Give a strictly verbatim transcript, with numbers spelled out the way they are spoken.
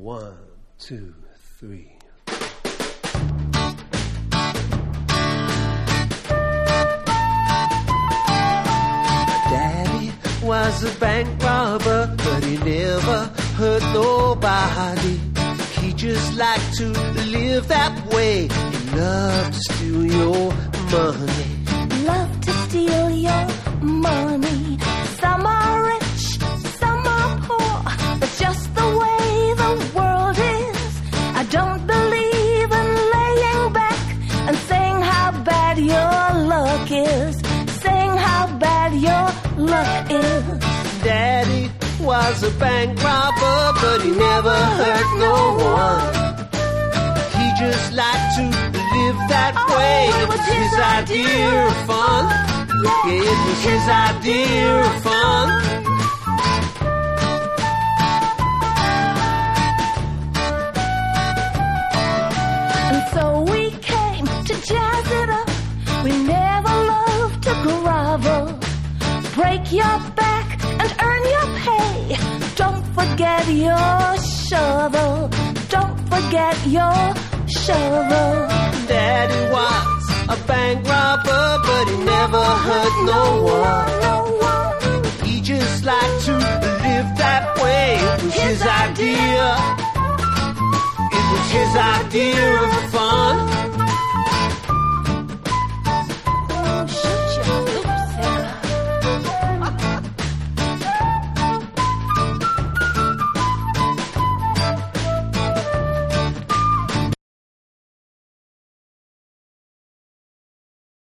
One, two, three. Daddy was a bank robber, but he never hurt nobody. He just liked to live that way. He loved to steal your money. Love to steal your money. Some are rich, some are poor. That's just the way the world is. I don't believe in laying back and saying how bad your luck is. Saying how bad your luck is. Daddy was a bank robber, but he never hurt no one. He just liked to live that way. Oh, It was his idea of fun. Yeah, it was his idea of fun. And so we came to jazz it up. We never loved to grovel. Break your back and earn your pay. Don't forget your shovel. Don't forget your shovel. Daddy was a bank robber, but he never hurt no one. No one. He just liked to live that way. It was his idea. It was his idea of fun.